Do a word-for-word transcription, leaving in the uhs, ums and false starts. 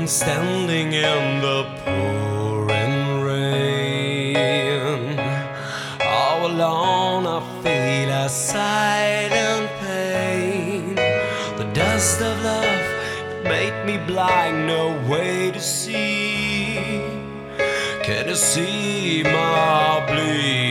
standing in the pouring rain. All alone I feel a silent pain. The dust of love made me blind, no way to see. Can you see my bleed?